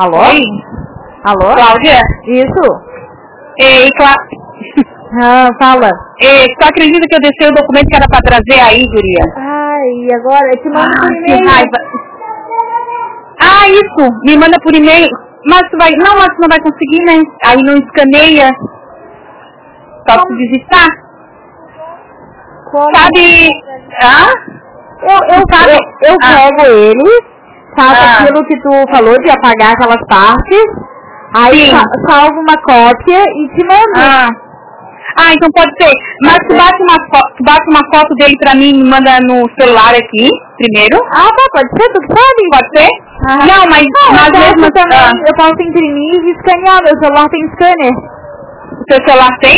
Alô? Oi? Alô? Cláudia? Isso? Ei, Fala. Ei, tu acredita que eu deixei o documento que era pra trazer aí, guria? Ai, e agora? Eu te mando por Que e-mail. raiva. Ah, isso! Me manda por e-mail. Mas tu vai... Não, mas tu não vai conseguir, né? Aí não escaneia. Só se digitar. Como? Sabe... Ah? Eu pego ele, faço aquilo que tu falou de apagar aquelas partes, aí salvo uma cópia e te mando. Então pode ser. Mas tu bate uma foto dele pra mim e me manda no celular aqui, primeiro. Tá, pode ser, tu que sabe. Pode ser? Não, mas mesmo também, eu posso imprimir e escanear, meu celular tem scanner. O teu celular tem?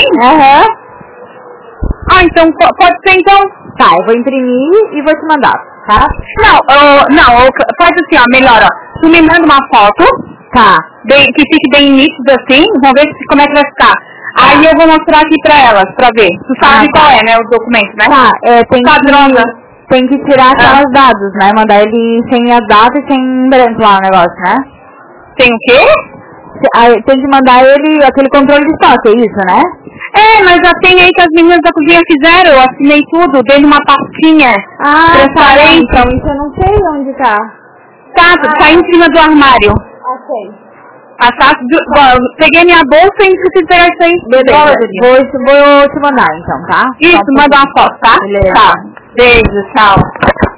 Então pode ser então. Tá, eu vou imprimir e vou te mandar, tá? Não, faz assim, ó, melhor, ó. Tu me manda uma foto, tá, que fique bem nítida assim, vamos ver como é que vai ficar. Aí eu vou mostrar aqui pra elas, pra ver. Tu sabe qual é, né, o documento, né? Tem que tirar aquelas dados, né? Mandar ele sem a data e sem branco lá o negócio, né? Tem o quê? Tem que mandar ele aquele controle de estoque, é isso, né? Mas já tem aí que as meninas da cozinha fizeram, eu assinei tudo, dei numa pastinha transparente. Então isso eu não sei onde tá. Tá em cima do armário. Ok. Peguei minha bolsa e preciso pegar isso aí. Beleza, vou te mandar então, tá? Isso, manda uma foto, tá? Beleza. Tá. Beijo, tchau.